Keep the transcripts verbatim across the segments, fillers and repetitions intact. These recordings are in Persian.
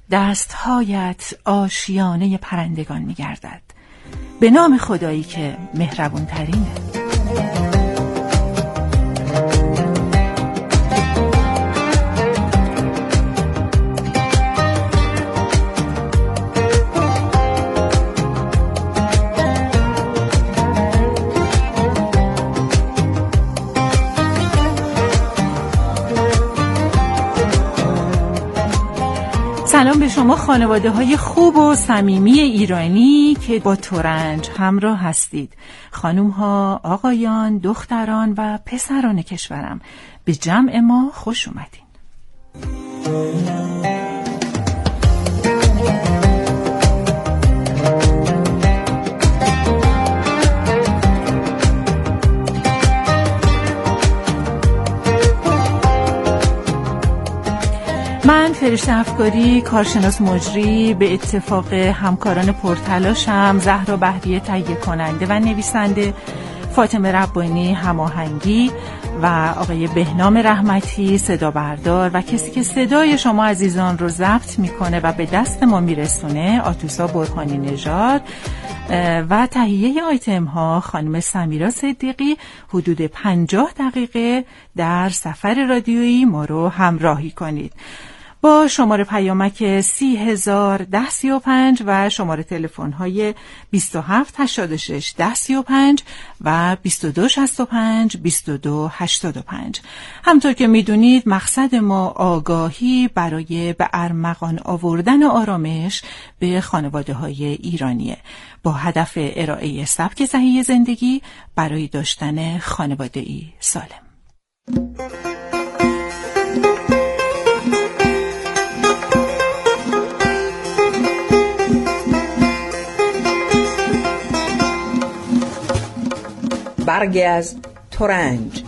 دستهایت آشیانه پرندگان می‌گردد. به نام خدایی که مهربون ترینه. سلام به شما خانواده های خوب و صمیمی ایرانی که با ترنج همراه هستید. خانوم ها، آقایان، دختران و پسران کشورم، به جمع ما خوش اومدین. من فرشته افکاری، کارشناس مجری، به اتفاق همکاران پرتلاشم زهرا بهریه تهیه کننده و نویسنده، فاطمه ربانی هماهنگی و آقای بهنام رحمتی صدا بردار و کسی که صدای شما عزیزان رو ضبط میکنه و به دست ما میرسونه آتوسا برهانی نژاد و تهیه آیتم ها خانم سمیرا صدیقی. حدود پنجاه دقیقه در سفر رادیویی ما رو همراهی کنید با شماره پیامک سی هزار ده سی و پنج و شماره تلفن های بیست و هفت هشتاد و شش ده سی و پنج و بیست و دو شصت و پنج بیست و دو هشتاد و پنج. همطور که میدونید مقصد ما آگاهی برای به ارمغان آوردن آرامش به خانواده های ایرانیه با هدف ارائه سبک صحیح زندگی برای داشتن خانواده ای سالم. برگی از ترنج.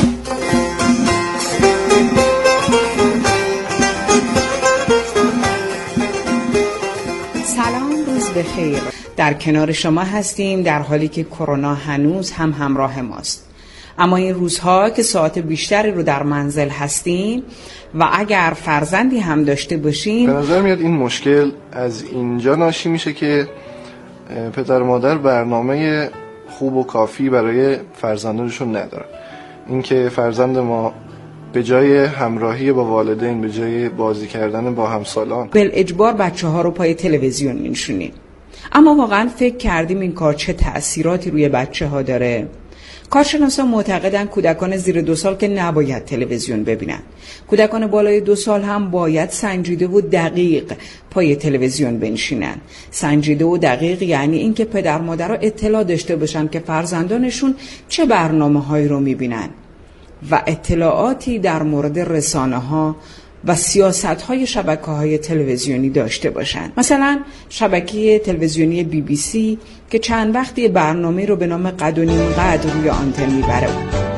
سلام، روز بخیر. در کنار شما هستیم در حالی که کرونا هنوز هم همراه ماست، اما این روزها که ساعت بیشتری رو در منزل هستیم و اگر فرزندی هم داشته باشیم، به نظر میاد این مشکل از اینجا ناشی میشه که پدر و مادر برنامه خوب و کافی برای فرزندانشون ندارن. اینکه فرزند ما به جای همراهی با والدین، به جای بازی کردن با همسالان، بالاجبار بچه ها رو پای تلویزیون می‌نشونیم. اما واقعا فکر کردیم این کار چه تأثیراتی روی بچه ها داره؟ کارشناسان معتقدن کودکان زیر دو سال که نباید تلویزیون ببینن. کودکان بالای دو سال هم باید سنجیده و دقیق پای تلویزیون بنشینن. سنجیده و دقیق یعنی اینکه پدر مادرها اطلاع داشته باشن که فرزندانشون چه برنامه‌هایی رو میبینن و اطلاعاتی در مورد رسانه‌ها و سیاست‌های شبکه‌های تلویزیونی داشته باشند. مثلا شبکه تلویزیونی بی بی سی که چند وقتی برنامه رو به نام قد و نیم قد روی آنتن میبره.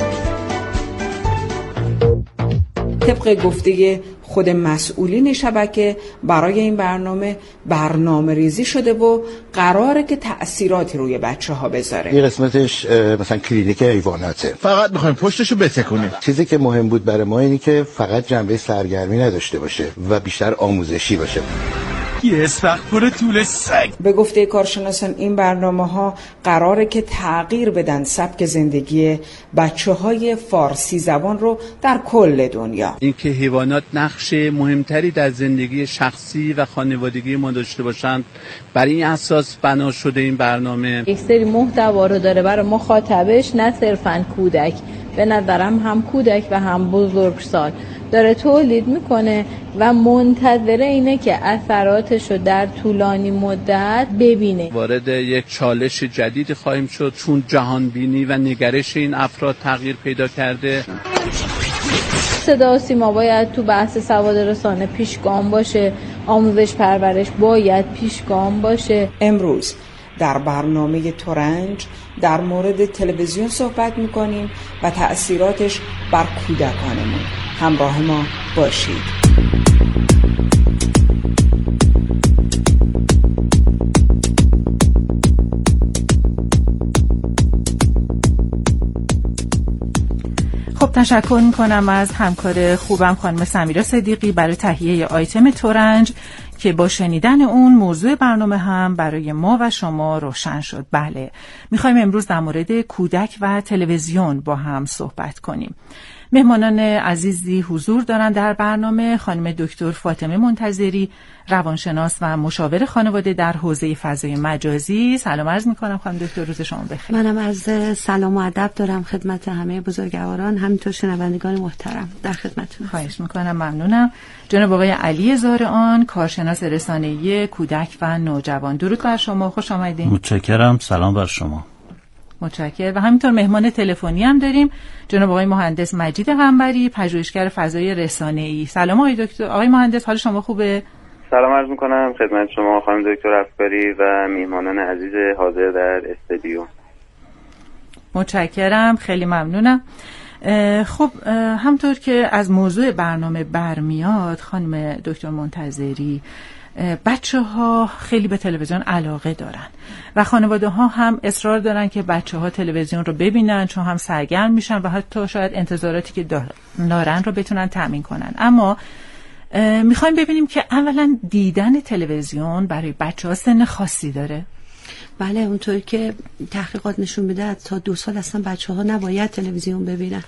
طبق گفته خود مسئولین شبکه برای این برنامه برنامه ریزی شده و قراره که تأثیراتی روی بچه ها بذاره. یه قسمتش مثلا کلینیک حیواناته، فقط میخوایم پشتشو بتکونیم. چیزی که مهم بود برای ما اینی که فقط جنبه سرگرمی نداشته باشه و بیشتر آموزشی باشه. یه اسفخ پر طول سگ. به گفته کارشناسان این برنامه ها قراره که تغییر بدن سبک زندگی بچه های فارسی زبان رو در کل دنیا. اینکه حیوانات نقش مهمتری در زندگی شخصی و خانوادگی ما داشته باشند، بر این اساس بنا شده این برنامه. یک سری محتوا رو داره برای مخاطبش، نه صرفاً کودک، به نظرم هم کودک و هم بزرگسال داره تولید میکنه و منتظر اینه که اثراتشو در طولانی مدت ببینه. وارد یک چالش جدید خواهیم شد چون جهان بینی و نگرش این افراد تغییر پیدا کرده. صدا و سیما باید تو بحث سواد رسانه پیشگام باشه، آموزش پرورش باید پیشگام باشه. امروز در برنامه ترنج در مورد تلویزیون صحبت میکنیم و تأثیراتش بر کودکانمون. همراه ما باشید. خب تشکر میکنم از همکار خوبم خانم سمیرا صدیقی برای تهیه آیتم ترنج که با شنیدن اون موضوع برنامه هم برای ما و شما روشن شد. بله، میخوایم امروز در مورد کودک و تلویزیون با هم صحبت کنیم. مهمانان عزیزی حضور دارند در برنامه. خانم دکتر فاطمه منتظری، روانشناس و مشاور خانواده در حوزه فضای مجازی. سلام عرض میکنم خانم دکتر، روز شما بخیر. منم عرض سلام و ادب دارم خدمت همه بزرگواران، همینطور شنوندگان محترم، در خدمتتون. خواهش میکنم، ممنونم. جناب آقای علی زارعان، کارشناس رسانه‌ای کودک و نوجوان، درود بر شما، خوش آمدید. متشکرم، سلام بر شما. متشکرم. و همینطور مهمان تلفنی هم داریم، جناب آقای مهندس مجید قنبری، پژوهشگر فضای رسانه‌ای. سلام آقای دکتر. آقای مهندس، حال شما خوبه؟ سلام عرض میکنم خدمت شما خانم دکتر افکاری و میهمانان عزیز حاضر در استودیو. متشکرم، خیلی ممنونم. خب همطور که از موضوع برنامه برمیاد خانم دکتر منتظری، بچه ها خیلی به تلویزیون علاقه دارن و خانواده ها هم اصرار دارن که بچه ها تلویزیون رو ببینن، چون هم سرگرم میشن و حتی شاید انتظاراتی که دارن رو بتونن تامین کنن. اما میخوایم ببینیم که اولا دیدن تلویزیون برای بچه ها سن خاصی داره؟ بله، اونطوری که تحقیقات نشون میده تا دو سال اصلا بچه ها نباید تلویزیون ببینن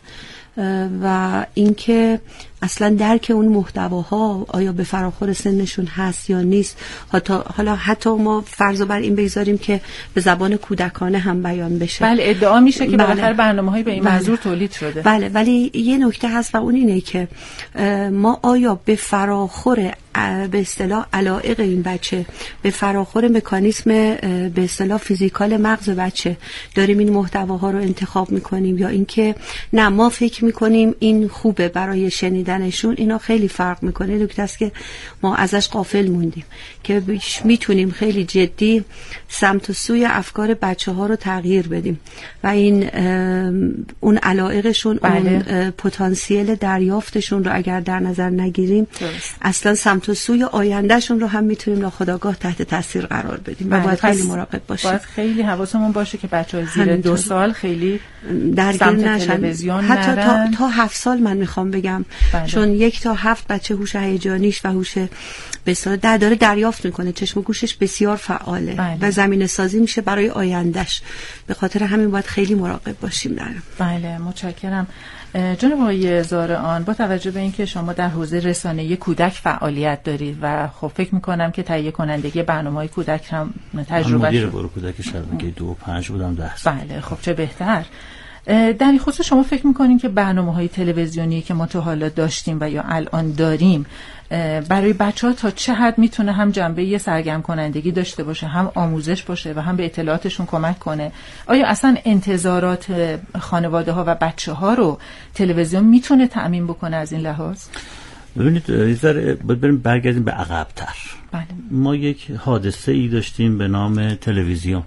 و اینکه اصلا درک اون محتواها آیا به فراخور سنشون هست یا نیست. حتی حالا حتی ما فرض بر این بگذاریم که به زبان کودکانه هم بیان بشه. بله، ادعا میشه که بله. بالاخره برنامه‌های به این بله. منظور تولید شده. بله، ولی یه نکته هست و اون اینه که ما آیا به فراخور به اصطلاح علایق این بچه، به فراخور مکانیسم به اصطلاح فیزیکال مغز بچه داریم این محتواها رو انتخاب میکنیم، یا اینکه نه ما فکر میکنیم این خوبه برای شنیدنشون. اینا خیلی فرق میکنه. نکته است که ما ازش غافل موندیم که میتونیم خیلی جدی سمت و سوی افکار بچه ها رو تغییر بدیم و این اون علایقشون، بله. اون پتانسیل دریافتشون رو اگر در نظر نگیریم درست. اصلا سمت و سوی آیندهشون رو هم میتونیم ناخودآگاه تحت تاثیر قرار بدیم و باید خیلی مراقب باشیم. باید خیلی حواسمون باشه که بچه‌ها زیر دو سال خیلی درگیر نشن، تلویزیون حتی تا, تا هفت سال من میخوام بگم، بله. چون یک تا هفت بچه هوش هیجانیش و هوش به اصطلاح در داره دریافت میکنه، چشم و گوشش بسیار فعاله، بله. و زمینه سازی میشه برای آیندهش. به خاطر همین باید خیلی مراقب باشیم در. بله، متشکرم. جناب آقای زارعان، با توجه به اینکه شما در حوزه رسانه‌ای کودک فعالیت دارید و خب فکر میکنم که تهیه کنندگی برنامه‌های کودک هم تجربه مدیر گروه کودک شبکه دو و پنج بودم ده سال. بله، خب چه بهتر. در این خصوص شما فکر میکنین که برنامه‌های تلویزیونی که ما تا حالا داشتیم و یا الان داریم برای بچه‌ها تا چه حد میتونه هم جنبه سرگرم کنندگی داشته باشه، هم آموزش باشه و هم به اطلاعاتشون کمک کنه؟ آیا اصلا انتظارات خانواده ها و بچه ها رو تلویزیون میتونه تأمین بکنه از این لحاظ؟ ببینید یه ذره باید بریم برگردیم به عقب‌تر. بله. ما یک حادثه ای داشتیم به نام تلویزیون،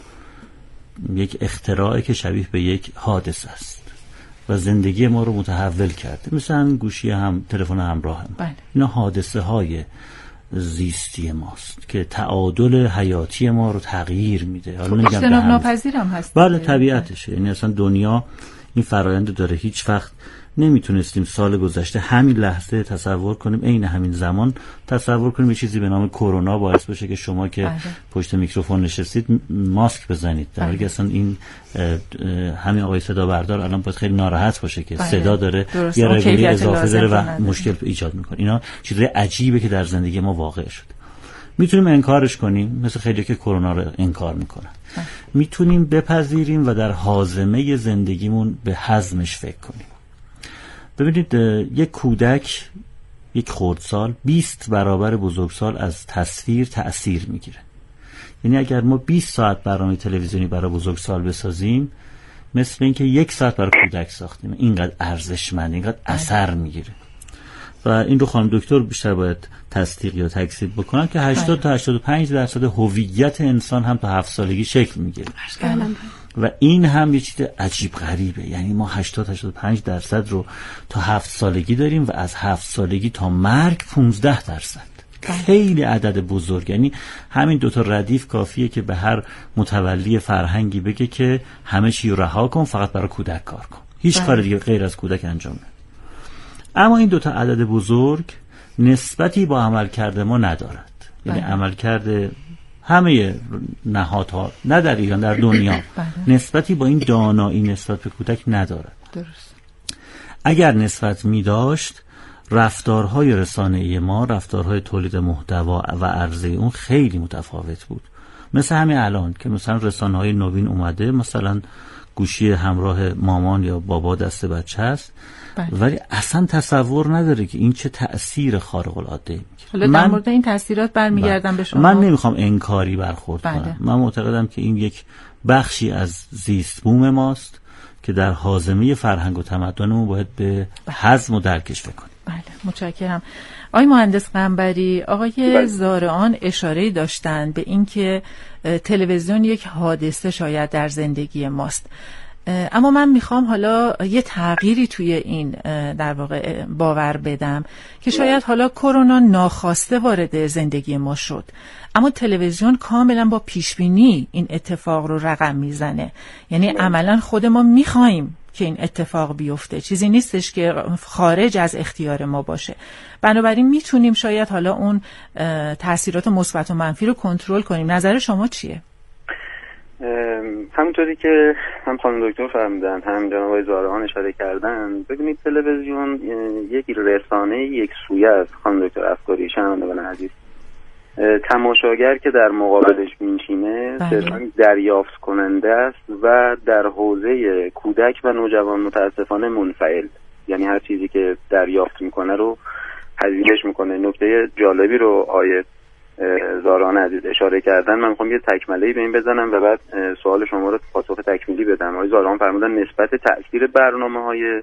یک اختراعی که شبیه به یک حادثه است و زندگی ما رو متحول کرده، مثلا گوشی هم تلفن همراه هم. بله. اینا حادثه های زیستی ماست که تعادل حیاتی ما رو تغییر میده. حالا نمیگم اجتناب ناپذیر هم هست. بله، طبیعتشه. یعنی اصلا دنیا این فرآیند داره. هیچ وقت نمیتونستیم سال گذشته همین لحظه تصور کنیم، عین همین زمان تصور کنیم یه چیزی به نام کرونا باعث بشه که شما که بله. پشت میکروفون نشستید ماسک بزنید، در حالی که اصلا این همین آقای صدا بردار الان باید خیلی ناراحت باشه که بله. صدا داره یه رگولی اضافه داره و مشکل ایجاد میکنه. اینا چیزای عجیبه که در زندگی ما واقع شده. میتونیم انکارش کنیم، مثل خیلی که کرونا رو انکار میکنن. میتونیم بپذیریم و در هاضمه زندگیمون به هضمش فکر کنیم. ببینید، یک کودک، یک خردسال بیست برابر بزرگسال از تصویر تأثیر میگیره. یعنی اگر ما بیست ساعت برنامه تلویزیونی برای بزرگسال بسازیم، مثل اینکه یک ساعت برای کودک ساختیم. اینقدر ارزشمند، اینقدر اثر میگیره. و این رو خانم دکتر بیشتر باید تصدیق یا تکذیب بکنن که هشتاد تا هشتاد و پنج درصد هویت انسان هم تا هفت سالگی شکل میگیره. و این هم یه چیز عجیب غریبه. یعنی ما هشتاد تا هشتاد و پنج درصد رو تا هفت سالگی داریم و از هفت سالگی تا مرگ پانزده درصد. خیلی عدد بزرگ. یعنی همین دوتا ردیف کافیه که به هر متولی فرهنگی بگه که همه چی رو رها کن، فقط برای کودک کار کن، هیچ کار دیگه غیر از کودک انجام نده. اما این دوتا عدد بزرگ نسبتی با عملکرد ما ندارد. یعنی عملکرد همه نهادها نه در ایران در دنیا نسبتی با این دانایی نسبت به کودک نداره. درست. اگر نسبت می داشت رفتارهای رسانه‌ای ما، رفتارهای تولید محتوا و عرضه اون خیلی متفاوت بود. مثل همین الان که مثلا رسانه‌های نوین اومده، مثلا گوشی همراه مامان یا بابا دست بچه است، بله. ولی اصلا تصور نداره که این چه تأثیر خارق العاده ای میگیره. حالا در مورد این تأثیرات برمیگردم به شما. من نمیخوام انکاری برخورد بله. کنم. من معتقدم که این یک بخشی از زیست بوم ماست که در حازمه فرهنگ و تمدنمون باید به هضم و درکش بکنیم. بله، متشکرم. آقای مهندس قنبری، آقای بله. زارعان اشاره داشتن به اینکه تلویزیون یک حادثه شاید در زندگی ماست، اما من میخوام حالا یه تغییری توی این در واقع باور بدم که شاید حالا کرونا ناخواسته وارد زندگی ما شد، اما تلویزیون کاملا با پیشبینی این اتفاق رو رقم میزنه. یعنی عملا خود ما میخوایم که این اتفاق بیفته، چیزی نیستش که خارج از اختیار ما باشه. بنابراین میتونیم شاید حالا اون تاثیرات مثبت و منفی رو کنترل کنیم. نظر شما چیه؟ همونطوری که هم خانم دکتر فرمودن، هم جناب آقای زارعان اشاره کردن، ببینید تلویزیون یک رسانه یک سویه است. خانم دکتر افکاری، شنوندگان عزیز، تماشاگر که در مقابلش میشینه صرفاً دریافت کننده است و در حوزه کودک و نوجوان متاسفانه منفعل، یعنی هر چیزی که دریافت میکنه رو پذیرش میکنه. نکته جالبی رو آیه زارعان عزیز اشاره کردن، من میخوام یه تکمله‌ای به این بزنم و بعد سوال شما رو پاسخ تکمیلی بدم. آقای زارعان فرمودن نسبت تأثیر برنامه‌های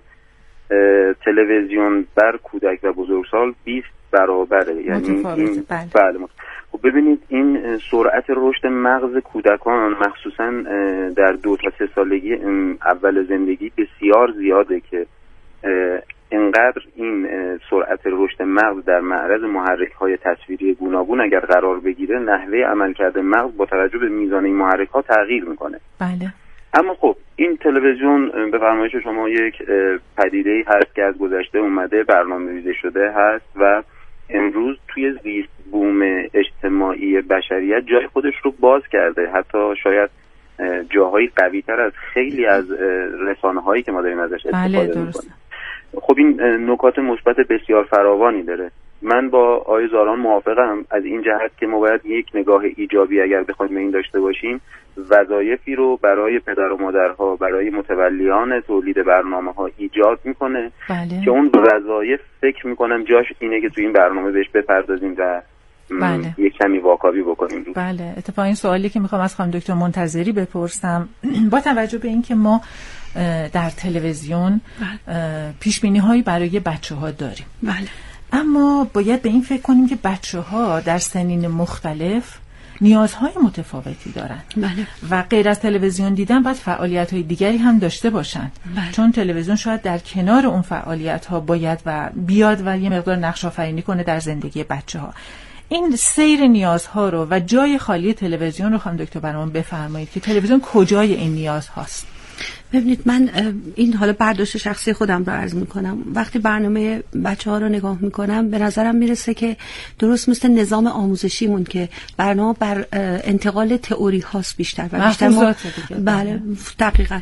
تلویزیون بر کودک و بزرگسال بیست برابره. یعنی این بله. بله. خب ببینید این سرعت رشد مغز کودکان مخصوصا در دو تا سه سالگی اول زندگی بسیار زیاده که اینقدر این سرعت رشد مغز در معرض محرک‌های تصویری گوناگون اگر قرار بگیره، نحوه عملکرد مغز با توجه به میزان این محرک‌ها تغییر میکنه. بله. اما خب این تلویزیون به فرمایش شما یک پدیده‌ای هست که از گذشته اومده، برنامه‌ریزی شده هست و امروز توی زیست بوم اجتماعی بشریت جای خودش رو باز کرده، حتی شاید جاهای قوی‌تر از خیلی از رسانه‌هایی که ما داریم ازش استفاده می‌کنیم. خب این نکات مثبت بسیار فراوانی داره. من با آقای زارعان موافقم از این جهت که ما باید یک نگاه ایجابی اگر بخوایم این داشته باشیم، وظایفی رو برای پدر و مادرها، برای متولیان تولید برنامه‌ها ایجاد میکنه. بله. که اون وظایف فکر میکنم جاش اینه که تو این برنامه بهش بپردازیم و بله. یک کمی واکاوی بکنیم. بله، اتفاقا این سوالی که میخوام از خانم دکتر منتظری بپرسم، با توجه به اینکه ما در تلویزیون پیشبینی هایی برای بچه ها داریم، بله. اما باید به این فکر کنیم که بچه ها در سنین مختلف نیازهای متفاوتی دارن. بله. و غیر از تلویزیون دیدن باید فعالیت های دیگری هم داشته باشن. بله. چون تلویزیون شاید در کنار اون فعالیت ها باید و بیاد و یه مقدار نقش آفرینی کنه در زندگی بچه ها. این سیر نیازها رو و جای خالی تلویزیون رو خانم دکتر برام بفرمایید که تلویزیون کجای این نیاز هاست؟ ببینید، من این حالا برداشت شخصی خودم رو عرض میکنم. وقتی برنامه بچه ها رو نگاه میکنم به نظرم میرسه که درست مثل نظام آموزشیمون که برنامه بر انتقال تئوری هاست بیشتر و بیشتر ما بله دقیقاً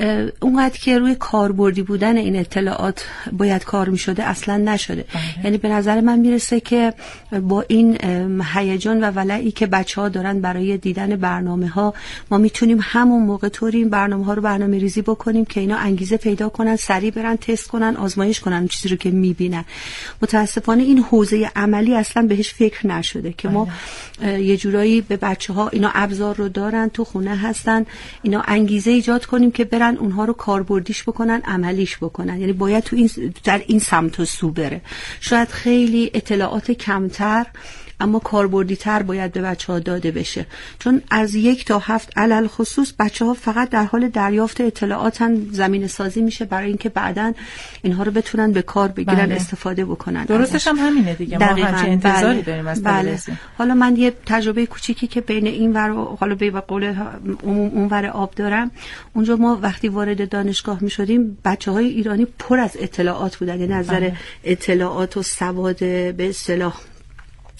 اونقدر که روی کاربردی بودن این اطلاعات باید کار میشده اصلا نشده. بله. یعنی به نظر من میرسه که با این هیجان و ولعی که بچه ها دارن برای دیدن برنامه ها، ما میتونیم همون موقع طوری این برنامه ها رو برنامه ریزی بکنیم که اینا انگیزه پیدا کنن، سریع برن تست کنن، آزمایش کنن چیزی رو که میبینن. متاسفانه این حوزه عملی اصلا بهش فکر نشده که ما یه جورایی به بچه ها اینا ابزار رو دارن، تو خونه هستن، اینا انگیزه ایجاد کنیم که برن اونها رو کاربردیش بکنن، عملیش بکنن. یعنی باید تو این در این سمت و سو بره. شاید خیلی اطلاعات کمتر اما کاربردی تر باید به بچه ها داده بشه، چون از یک تا هفت علل خصوص بچه ها فقط در حال دریافت اطلاعاتن، زمین سازی میشه برای اینکه بعدن اینها رو بتونن به کار بگیرن. بله. استفاده بکنن. درستش هم همینه دیگه. ما همچین انتظاری بله. داریم از تلویزیون. بله. حالا من یه تجربه کوچیکی که بین این ور و حالا به قول اون ور آب دارم، اونجا ما وقتی وارد دانشگاه میشدیم بچه های ایرانی پر از اطلاعات بودن، یعنی نظر بله. اطلاعات و سواد به اصطلاح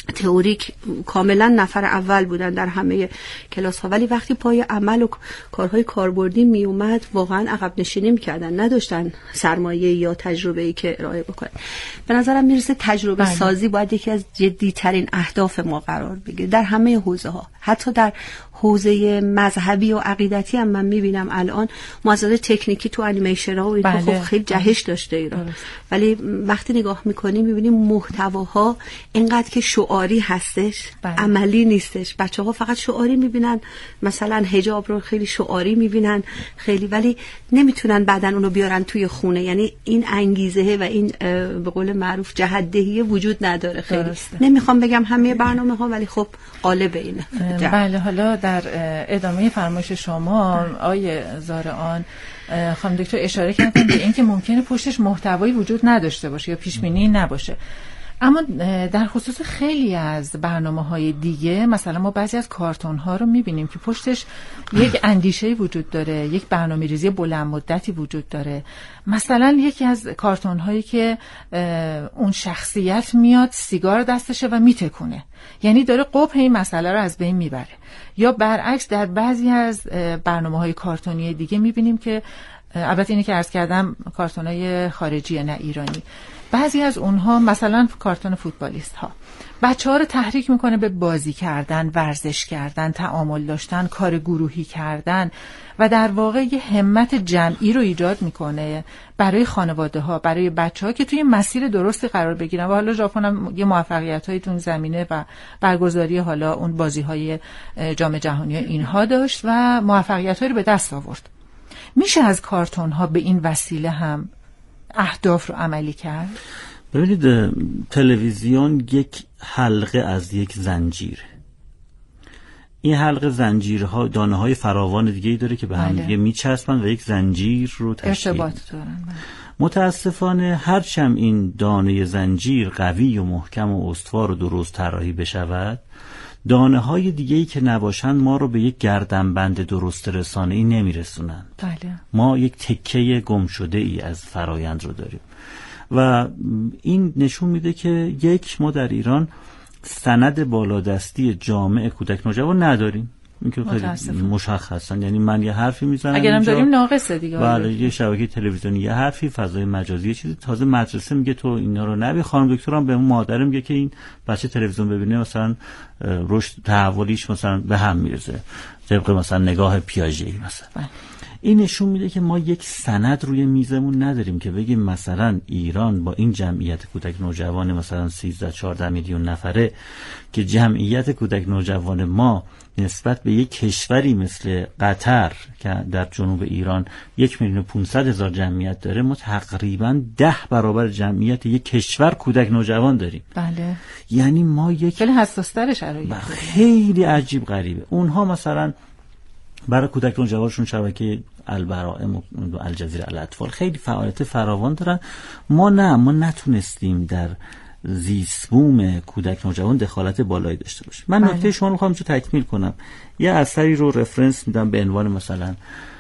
تئوریک کاملا نفر اول بودن در همه کلاس ها، ولی وقتی پای عمل و کارهای کاربردی می اومد واقعا عقب نشینی میکردن، نداشتن سرمایه یا تجربه‌ای که ارائه بکنن. به نظرم میرسه تجربه بله. سازی باید یکی از جدی‌ترین اهداف ما قرار بگیره در همه حوزه ها، حتی در حوزه مذهبی و عقیدتی هم من میبینم الان موازنه تکنیکی تو انیمیشن ها و اینها بله. خب خیلی جهش داشته ایران بله. ولی وقتی نگاه میکنیم میبینیم محتواها اینقدر که شعاری هستش بله. عملی نیستش. بچه‌ها فقط شعاری میبینن، مثلا حجاب رو خیلی شعاری میبینن خیلی، ولی نمیتونن بعدن اونو بیارن توی خونه. یعنی این انگیزه و این به قول معروف جهت‌دهی وجود نداره خیلی درسته. نمیخوام بگم همه برنامه‌ها ولی خب غالب اینه. بله. حالا در ادامه فرمایش شما آیه زارعان خانم دکتر اشاره کردن به اینکه ممکنه پشتش محتوایی وجود نداشته باشه یا پیش بینی نباشه، اما در خصوص خیلی از برنامه‌های دیگه مثلا ما بعضی از کارتون‌ها رو می‌بینیم که پشتش یک اندیشه‌ای وجود داره، یک برنامه‌ریزی بلند مدتی وجود داره. مثلا یکی از کارتون‌هایی که اون شخصیت میاد سیگار دستشه و میتکونه، یعنی داره قبح این مسئله رو از بین میبره. یا برعکس در بعضی از برنامه‌های کارتونی دیگه می‌بینیم که البته اینی که عرض کردم کارتون‌های خارجی نه ایرانی، بعضی از اونها مثلا کارتون فوتبالیست ها بچه ها رو تحریک میکنه به بازی کردن، ورزش کردن، تعامل داشتن، کار گروهی کردن و در واقع یه همت جمعی رو ایجاد میکنه برای خانواده ها، برای بچه ها که توی مسیر درستی قرار بگیرن. و حالا ژاپن هم یه موفقیت هایی تو این زمینه و برگزاری حالا اون بازی های جام جهانی اینها داشت و موفقیت هایی رو به دست آورد. میشه از کارتون ها به این وسیله هم اهداف رو عملی کرد؟ ببینید تلویزیون یک حلقه از یک زنجیره. این حلقه زنجیرها دانه های فراوان دیگه ای داره که به هم دیگه میچسبن و یک زنجیر رو تشکیل ارتباط دارن. متاسفانه هرچند این دانه زنجیر قوی و محکم و استوار و درست طراحی بشود، دانه های دیگه ای که نباشن ما رو به یک گردنبند درست رسانه ای نمیرسونن. بله. ما یک تکه گم شده ای از فرایند رو داریم و این نشون میده که یک ما در ایران سند بالادستی جامع کودک نوجوان نداریم. این که خیلی مشخصن، یعنی من یه حرفی میزنم اگرم داریم ناقصه دیگه. بله، یه شبکه تلویزیونی یه حرفی، فضای مجازی یه چیزی، تازه مدرسه میگه تو اینا رو نبی. خانم دکترم به اون مادر میگه که این بچه تلویزیون ببینه مثلا رشد تحولیش مثلا به هم میرسه، طبق مثلا نگاه پیاژه مثلا. بله. این نشون میده که ما یک سند روی میزمون نداریم که بگیم مثلا ایران با این جمعیت کودک نوجوان مثلا سیزده چهارده میلیون نفره که جمعیت کودک نوجوان ما نسبت به یک کشوری مثل قطر که در جنوب ایران یک میلیون و پونصد هزار جمعیت داره، ما تقریبا ده برابر جمعیت یک کشور کودک نوجوان داریم. بله. یعنی ما یک خیلی حساس‌تر شرایط، خیلی عجیب غریبه. اونها مثلا برای کودک نوجوانشون شبکه البرائم و الجزیره الاطفال خیلی فعالیت فراوان دارن. ما نه، ما نتونستیم در زیست بوم کودک نوجوان دخالت بالایی داشته باشیم. من نکته شما رو می‌خوام چه تکمیل کنم. یه اثری رو رفرنس میدم به عنوان مثلا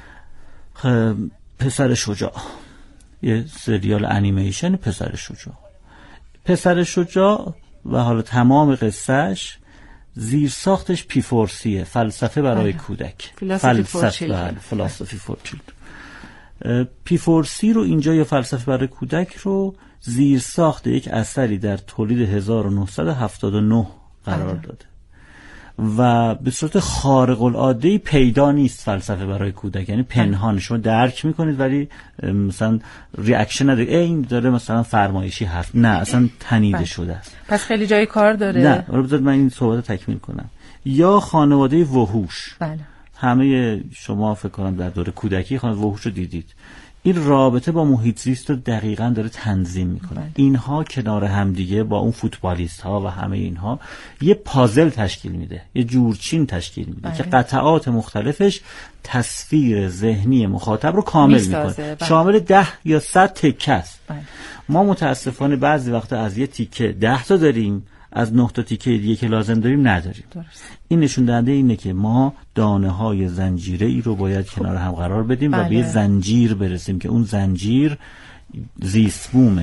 پسر شجاع، یه سریال انیمیشن پسر شجاع. پسر شجاع و حالا تمام قصهش زیر ساختش پی فور سیه، فلسفه برای آه. کودک، فلسفه فلسفی فور چیلدرن. پی فور سی رو اینجا یا فلسفه برای کودک رو زیر ساخت یک اثری در تولید هزار و نهصد و هفتاد و نه قرار آه. داده و به صورت خارق العاده پیدا نیست فلسفه برای کودک، یعنی پنهان شما درک میکنید ولی مثلا ریاکشن نداره، این داره مثلا فرمایشی حرف، نه اصلا تنیده شده است. پس خیلی جای کار داره. نه رو بذارید من این صحبت رو تکمیل کنم. یا خانواده وحوش، بله. همه شما فکر کنم در دوره کودکی خانواده وحوش رو دیدید. این رابطه با محیط زیست رو دقیقاً داره تنظیم میکنه. بله. اینها کنار هم دیگه با اون فوتبالیست ها و همه اینها یه پازل تشکیل میده، یه جورچین تشکیل میده. بله. که قطعات مختلفش تصویر ذهنی مخاطب رو کامل میکنه. بله. شامل ده یا صد تکه است. بله. ما متاسفانه بعضی وقتا از یه تیکه ده تا داریم، از نه تا تیکه دیگه که لازم داریم نداریم. درست. این نشون دهنده اینه که ما دانه های زنجیره ای رو باید کنار هم قرار بدیم. بله. و به یه زنجیر برسیم که اون زنجیر زیست بوم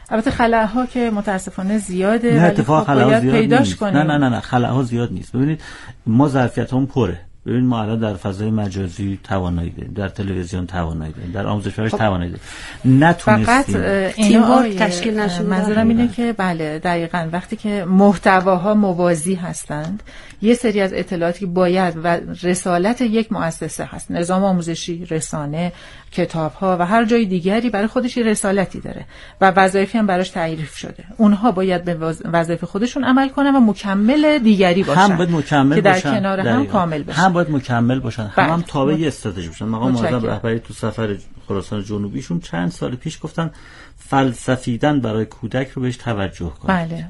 البته خلاها که متاسفانه زیاده، نه ولی اتفاقا خب خلاها باید زیاد پیداش نیست. کنیم. نه نه نه نه خلاها زیاد نیست. ببینید ما ظرفیتمون پره. ببین ما الان در فضای مجازی توانایی داریم، در تلویزیون توانایی داریم، در آموزش پرورش توانایی داریم. نتونستیم فقط اینا تشکیل نشده. منظورم اینه که بله دقیقاً وقتی که محتواها موازی هستند، یه سری از اطلاعاتی باید و رسالت یک مؤسسه هست، نظام آموزشی، رسانه، کتاب‌ها و هر جای دیگری برای خودش رسالتی داره و وظایفی هم براش تعریف شده. اونها باید به وظایف خودشون عمل کنن و مکمل دیگری باشن. هم باید مکمل که در باشن، کنار هم کامل بشن. هم باید مکمل باشن، هم, هم تابع یه استراتژی باشن. مقام معظم رهبری تو سفر خراسان جنوبیشون چند سال پیش گفتن فلسفیدن برای کودک رو بهش توجه کنید. بله.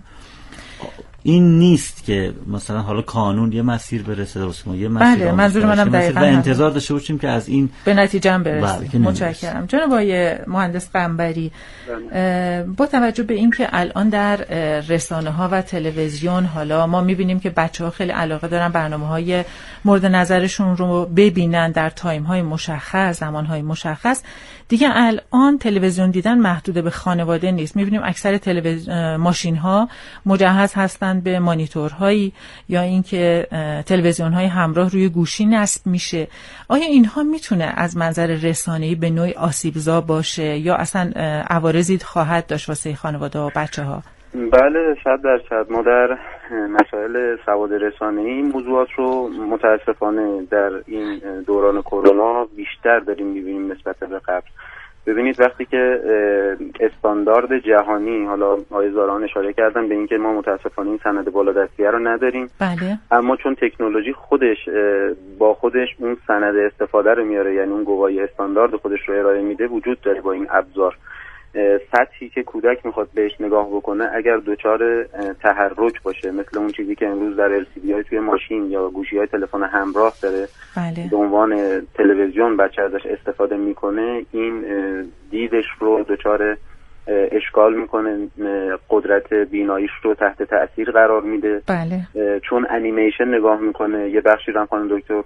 این نیست که مثلا حالا قانون یه مسیر برسه درست ما یه مسیر. بله منظور منم دقیقاً و انتظار داشته باشیم که از این به نتیجه هم برسیم. متشکرم. جناب آقای مهندس قنبری، با توجه به اینکه الان در رسانه ها و تلویزیون حالا ما میبینیم که بچه‌ها خیلی علاقه دارن برنامه‌های مورد نظرشون رو ببینن در تایم های مشخص، زمان های مشخص، دیگه الان تلویزیون دیدن محدود به خانواده نیست. میبینیم اکثر تلویزیون ماشین ها مجهز هستن به مانیتورهایی یا اینکه تلویزیون های همراه روی گوشی نصب میشه. آیا اینها میتونه از منظر رسانه‌ای به نوعی آسیبزا باشه یا اصلا عوارضی خواهد داشت واسه خانواده و بچه‌ها؟ بله صد درصد. ما در مسائل سواد رسانه‌ای این موضوعات رو متاسفانه در این دوران کرونا بیشتر داریم می‌بینیم نسبت به قبل. ببینید وقتی که استاندارد جهانی، حالا آقای زاران اشاره کردن به اینکه ما متاسفانه این سند بالادستیه رو نداریم، بله. اما چون تکنولوژی خودش با خودش اون سند استفاده رو میاره، یعنی اون گواهی استاندارد خودش رو ارائه میده، وجود داره با این ابزار سطحی که کودک میخواد بهش نگاه بکنه اگر دوچار تحرک باشه، مثل اون چیزی که امروز در ال سی دی های توی ماشین یا گوشی های تلفن همراه داره، بله. به عنوان تلویزیون بچه ازش استفاده میکنه، این دیدش رو دوچار اشکال میکنه، قدرت بیناییش رو تحت تأثیر قرار میده. بله. چون انیمیشن نگاه میکنه، یه بخشی رو خانم دکتر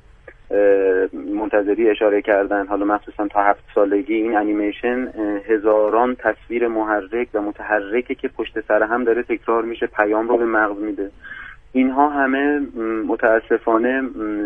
منتظری اشاره کردن، حالا مخصوصا تا هفت سالگی این انیمیشن هزاران تصویر محرک و متحرکه که پشت سر هم داره تکرار میشه، پیام رو به مغز میده. اینها همه متاسفانه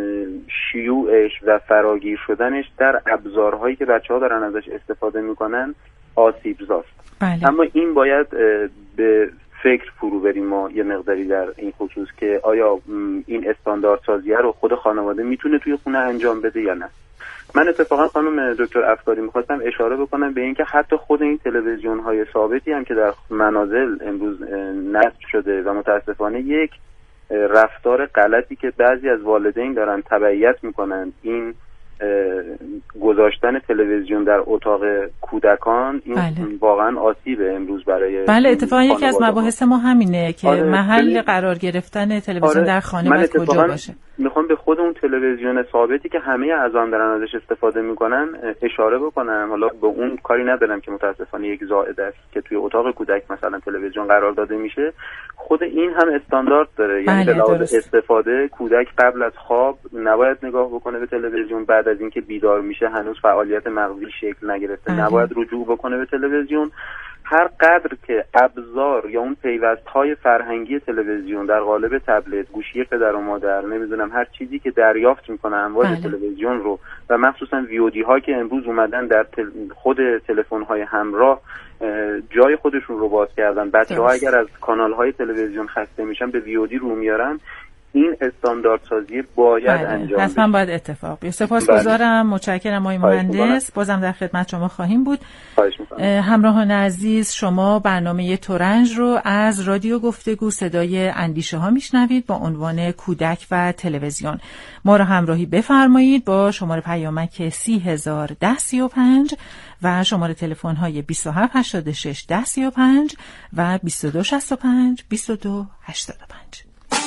شیوعش و فراگیر شدنش در ابزارهایی که بچه‌ها دارن ازش استفاده میکنن آسیبزاست. بله. اما این باید به فکر فرو بریم ما یه مقداری در این خصوص که آیا این استاندارد سازیه رو خود خانواده میتونه توی خونه انجام بده یا نه. من اتفاقا خانم دکتر افکاری میخواستم اشاره بکنم به اینکه حتی خود این تلویزیون های ثابتی هم که در منازل امروز نصب شده و متاسفانه یک رفتار غلطی که بعضی از والدین دارن تبعیت میکنن، این گذاشتن تلویزیون در اتاق کودکان، این بله. واقعا آسیبه امروز برای بله. اتفاقا یکی از مباحث ما همینه که آره. محل قرار گرفتن تلویزیون آره. در خانه باید کجا باشه. میخوام به خود اون تلویزیون ثابتی که همه اعضا دارن ازش استفاده میکنن اشاره بکنم. حالا به اون کاری ندارم که متاسفانه یک زائد است که توی اتاق کودک مثلا تلویزیون قرار داده میشه، خود این هم استاندارد داره. یعنی به لحاظ استفاده کودک قبل از خواب نباید نگاه بکنه به تلویزیون، بعد از اینکه بیدار میشه هنوز فعالیت مغزی شکل نگرفته بله. نباید رجوع بکنه به تلویزیون. هر قدر که ابزار یا اون پیوست‌های فرهنگی تلویزیون در قالب تبلت، گوشی پدر و مادر، نمیدونم هر چیزی که دریافت میکنه امواج بله. تلویزیون رو و مخصوصا ویودی ها که امروز اومدن در تل... خود تلفن‌های همراه جای خودشون رو باز کردن، بچه‌ها اگر از کانال‌های تلویزیون خسته میشن به ویودی رو میارن، این استاندارد سازی باید بله. انجام بشه. حتما باید اتفاق بیفته. سپاسگزارم. بله. متشکرم آقای مهندس. بازم در خدمت شما خواهیم بود. همراهان عزیز، شما برنامه ترنج رو از رادیو گفتگو صدای اندیشه ها میشنوید با عنوان کودک و تلویزیون. ما رو همراهی بفرمایید با شماره پیامک سی هزار ده سی و پنج و شماره تلفن های بیست و هفت هشتاد و شش ده سی و پنج و بیست و دو شصت و پنج بیست و دو هشتاد و پنج.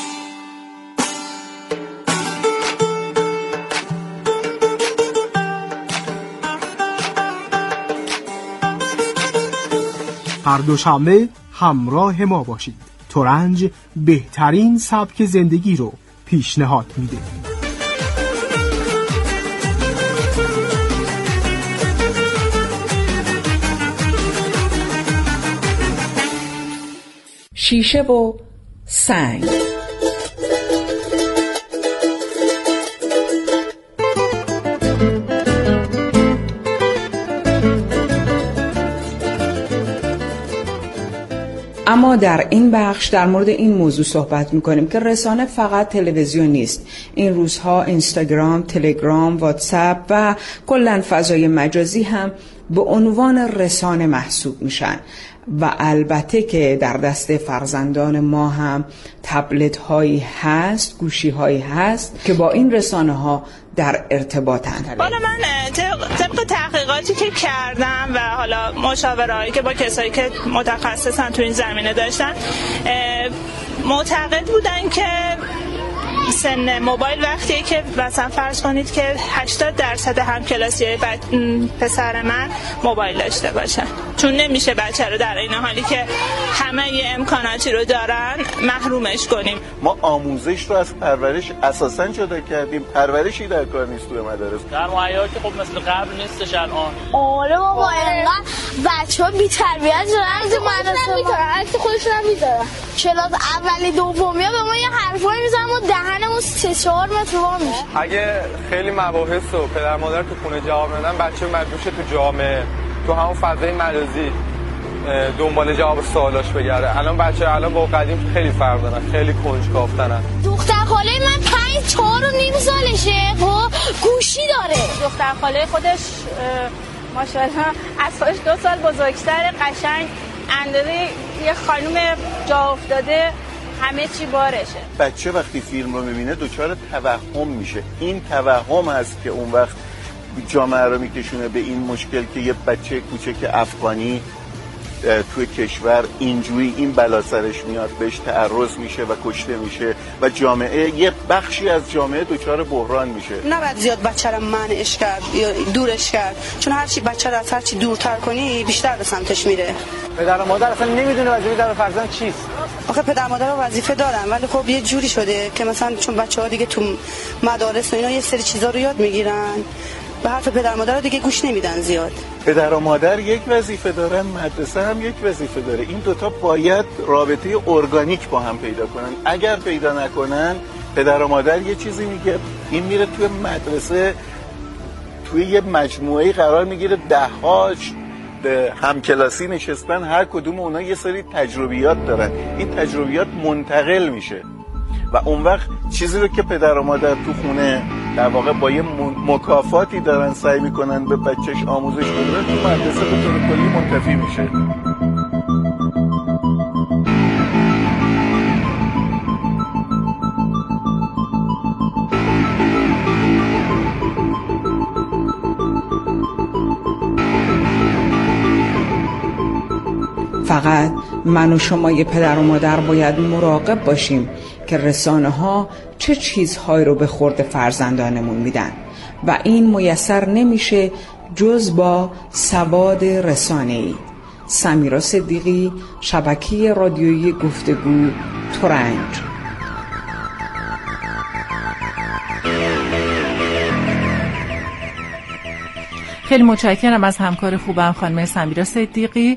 هر دوشنبه همراه ما باشید. ترنج بهترین سبک زندگی رو پیشنهاد میده. شیشه و سنگ. اما در این بخش در مورد این موضوع صحبت میکنیم که رسانه فقط تلویزیون نیست. این روزها اینستاگرام، تلگرام، واتساپ و کلاً فضای مجازی هم به عنوان رسانه محسوب میشن و البته که در دست فرزندان ما هم تبلت هایی هست، گوشی هایی هست که با این رسانه ها در ارتباطن. حالا من طبق تحقیقاتی که کردم و حالا مشاورهایی که با کسایی که متخصصن تو این زمینه داشتن، معتقد بودن که سن موبایل وقتیه که مثلا فرض کنید که هشتاد درصد همکلاسی پسر من موبایل داشته باشن، چون نمیشه بچه رو در این حالی که همه ی امکاناتی رو دارن محرومش کنیم. ما آموزش رو از پرورش اساساً جدا کردیم، پرورشی در کار نیست تو مدارس. در مهیا که خب مثل قبل نیستش الان. آره بابا اینقدر بچه‌ها بی‌تربیت شدن تو مدرسه، میذارن عکس خودشون هم میذارن. کلاس اولی دومی به ما یه حرفایی میزنن ما دهنمون سه چهار متر وا میشه. اگه خیلی مباحث رو پدر مادر تو خونه جواب ندن، بچه مجبور شه تو جامعه، تو همون فضای مجازی دنبال جواب سوالاش بگرده. الان بچه الان با قدیم خیلی فرق دارن، خیلی کنجکاوترن. دختر خاله من پنج چهار و نیم سالشه، خب گوشی داره. دختر خاله خودش ماشاءالله از خودش دو سال بزرگتر، قشنگ اندازه یه خانم جا افتاده، همه چی بارشه. بچه وقتی فیلم رو میبینه دچار توهم میشه. این توهم هست که اون وقت جامعه رو میکشونه به این مشکل که یه بچه کوچک افغانی توی کشور اینجوری این بلا سرش میاد، بهش تعرض میشه و کشته میشه و جامعه، یه بخشی از جامعه دچار بحران میشه. نباید زیاد بچه رو منعش کرد یا دورش کرد، چون هرچی بچه رو از هرچی دورتر کنی بیشتر به سمتش میره. پدر و مادر اصلا نمیدونه وظیفه در فرزند چیست. آخه پدر مادر وظیفه دارن، ولی خب یه جوری شده که مثلا چون بچه‌ها دیگه تو مدارس و اینا یه سری چیزا رو یاد میگیرن، به حرف پدر مادر دیگه گوش نمیدن زیاد. پدر و مادر یک وظیفه دارن، مدرسه هم یک وظیفه داره. این دوتا باید رابطه ارگانیک با هم پیدا کنن. اگر پیدا نکنن، پدر و مادر یه چیزی میگه، این میره توی مدرسه، توی یه مجموعه قرار میگیره، ده‌هاش همکلاسی نشستن، هر کدوم اونا یه سری تجربیات دارن، این تجربیات منتقل میشه و اون وقت چیزی رو که پدر و مادر تو خونه در واقع با یه مکافاتی دارن سعی میکنن به بچهش آموزش بدن، تو مدرسه به طور کلی منتفی میشه. فقط من و شما یه پدر و مادر باید مراقب باشیم که رسانه ها چه چیزهایی رو به خورد فرزندانمون میدن و این میسر نمیشه جز با سواد رسانه‌ای. سمیرا صدیقی، شبکه رادیویی گفتگو، ترنج. خیلی متشکرم از همکار خوبم خانم سمیرا صدیقی.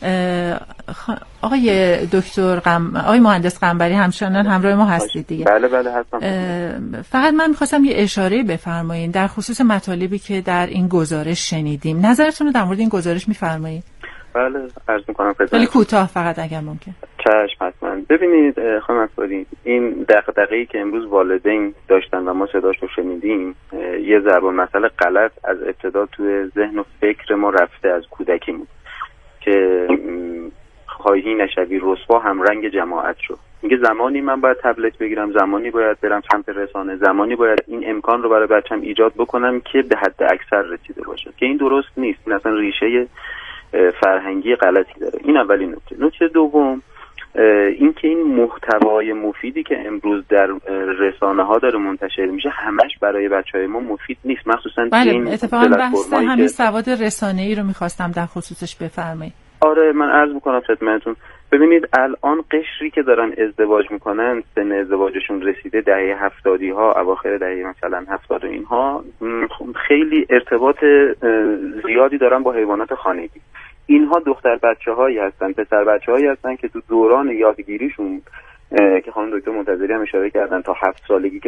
آقای دکتر قم... آقای مهندس قنبری همچنان همراه ما هستید دیگه؟ بله بله هستم. فقط من می‌خواستم یه اشاره بفرمایید در خصوص مطالبی که در این گزارش شنیدیم. نظرتون رو در مورد این گزارش می‌فرمایید؟ بله عرض می‌کنم خدمتتون. خیلی کوتاه فقط اگر ممکن. چشم حتما. ببینید خانم اکبری، این دغدغه‌ای که امروز والدین داشتن و ما صداش رو شنیدیم، یه ضرب المثل غلط از ابتدا توی ذهن و فکر ما رفته از کودکیمون که خواهی نشوی رسوا هم رنگ جماعت رو. میگه زمانی من باید تبلت بگیرم، زمانی باید برم سمت رسانه، زمانی باید این امکان رو برای بچم ایجاد بکنم که به حد اکثر رسیده باشه، که این درست نیست. این اصلا ریشه فرهنگی غلطی داره. این اولین نکته. نکته دوم این که این محتوای مفیدی که امروز در رسانه ها داره منتشر میشه همش برای بچهای ما مفید نیست، مخصوصا بله این اتفاقا بحث همین سواد رسانه‌ای رو میخواستم در خصوصش بفرمایید. آره من عرض میکنم خدمتتون. ببینید الان قشری که دارن ازدواج میکنن سن ازدواجشون رسیده دهه هفتادی ها، اواخر دهه مثلا هفتاد و اینها، خیلی ارتباط زیادی دارن با حیوانات خانگی. اینها دختر بچه هایی هستن، پسر بچه هایی هستن که تو دوران یادگیریشون که خانم دکتر منتظری هم اشاره کردن تا هفت سالگی که